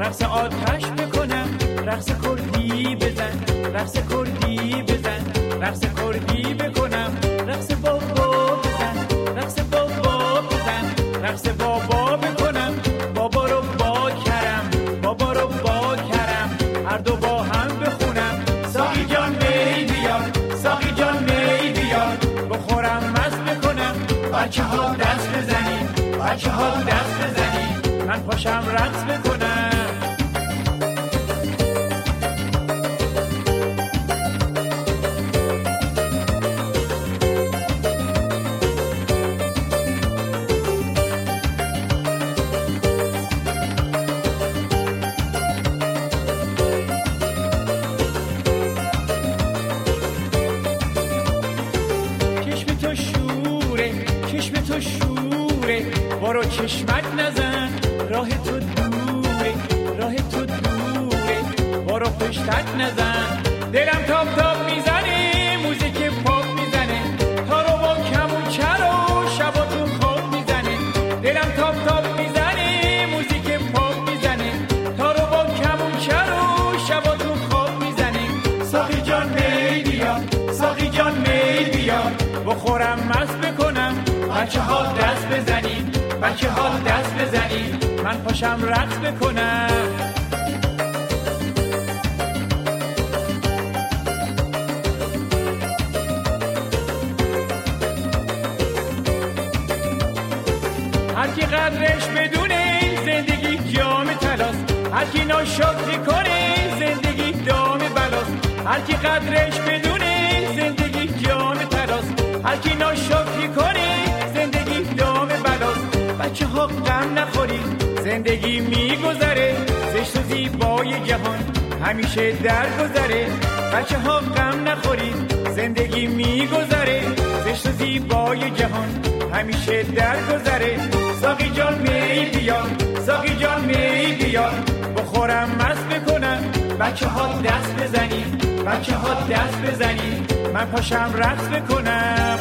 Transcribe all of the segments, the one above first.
رقص آتش بکنم، رقص کردی بزن، رقص کردی بزن، رقص کردی بکنم، رقص بابا بزن، رقص بابا بزن، رقص بابا بکنم، بابا رو با کرم، بابا رو با کرم، هر دو با هم بخونم. ساقی جان می بیار، ساقی جان می بیار، بخورم مست بکنم. بچه ها دست بزنید، بچه ها دست بزنید، من پاشم رقص بکنم. برو چشمک نزن، راه تو دوره، راه تو دوره، برو پشتک نزن. دلم تاب تاب میزنه، موزیک پاپ میزنه، تارو با کمونچر و شبا تو خواب میزنه. دلم تاب تاب میزنه، موزیک پاپ میزنه، تارو با کمونچر و شبا تو خواب میزنه. ساقی جان می بیار، ساقی جان می بیار، بخورم مست بکنم. بچه ها دست بزنید، بچه ها دست بزنید، من پاشم رقص بکنم. هر کی قدرش بدونه زندگی جام طلاست، هر کی ناشکری کنه زندگی دام بلاست. هر کی قدرش بدونه زندگی جام طلاست، هر کی ناشکری کنه زندگی دام بلاست. بچه ها غم نخورید، زندگی میگذره، زشت و زیبای جهان همیشه درگذره. بچه ها غم نخورید، زندگی میگذره، زشت و زیبای جهان همیشه درگذره. ساقی جان می بیار، ساقی جان می بیار، بخورم مست بکنم. بچه ها دست بزنید، بچه ها دست بزنید، من پاشم رقص بکنم.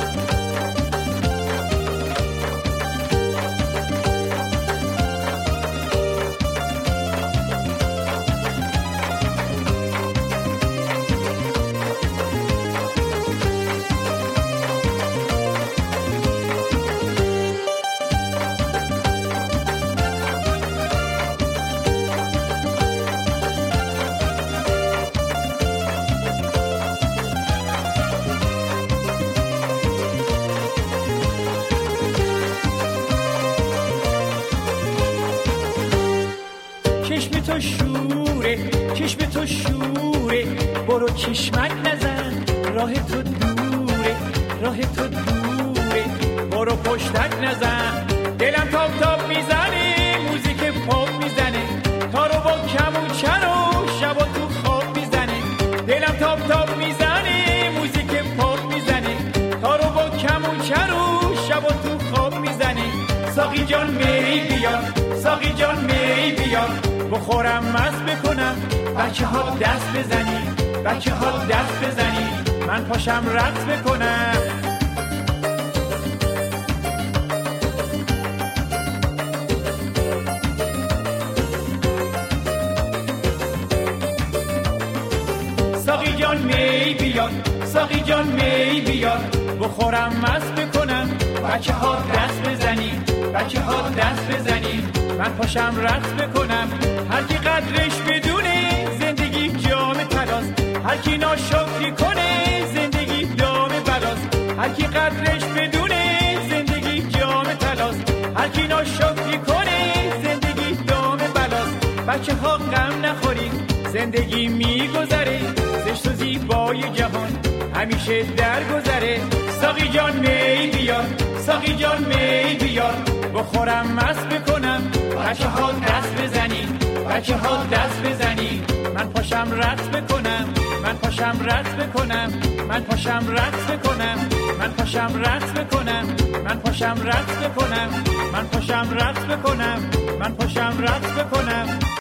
چشم تو شوره، چشم تو شوره، برو چشمک نزن، راه تو دوره، راه تو دوره، برو پشتک نزن. دلم تاب تاب میزنه، موزیک پاپ میزنه، تارو با کمونچر و شبا تو خواب میزنه. دلم تاب تاب میزنه، موزیک پاپ میزنه، تارو با کمونچر و شبا تو خواب میزنه. ساقی جان می بیار، ساقی جان می بیار، بخورم مست بکنم. بچه ها دست بزنید، بچه ها دست بزنید، من پاشم رقص بکنم. ساقی جان می بیار، ساقی جان می بیار، بخورم مست بکنم. بچه ها دست بزنید، بچه ها دست بزنید، من پاشم رقص بکنم. هر کی قدرش بدونه زندگی جام طلاست، هر کی ناشکری کنه زندگی دام بلاست. هر کی قدرش بدونه زندگی جام طلاست، هر کی ناشکری کنه زندگی دام بلاست. بچه ها غم نخورید، زندگی میگذره، زشت و زیبای جهان همیشه درگذره. ساقی جان می بیار، ساقی جان می بیار، بخورم مست بکنم. بچه ها دست بزنید، بچه ها دست بزنید، من پاشم رقص بکنم. من پاشم رقص بکنم، من پاشم رقص بکنم، من پاشم رقص بکنم، من پاشم رقص بکنم، من پاشم رقص بکنم، من پاشم رقص بکنم.